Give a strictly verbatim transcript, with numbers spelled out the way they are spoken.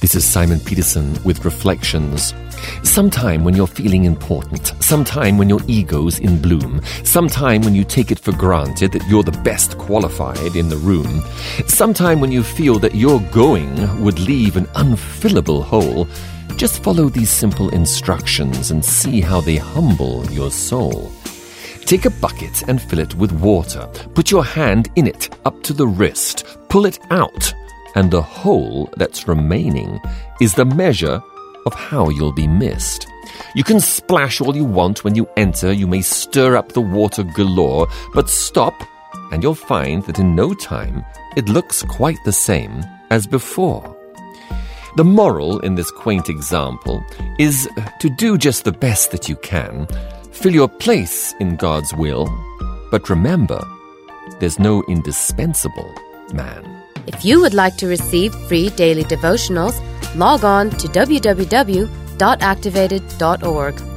This is Simon Peterson with Reflections. Sometime when you're feeling important, sometime when your ego's in bloom, sometime when you take it for granted that you're the best qualified in the room, sometime when you feel that your going would leave an unfillable hole, just follow these simple instructions and see how they humble your soul. Take a bucket and fill it with water. Put your hand in it up to the wrist. Pull it out, and the hole that's remaining is the measure of how you'll be missed. You can splash all you want when you enter. You may stir up the water galore, but stop, and you'll find that in no time it looks quite the same as before. The moral in this quaint example is to do just the best that you can. Fill your place in God's will, but remember, there's no indispensable man. If you would like to receive free daily devotionals, log on to w w w dot activated dot org.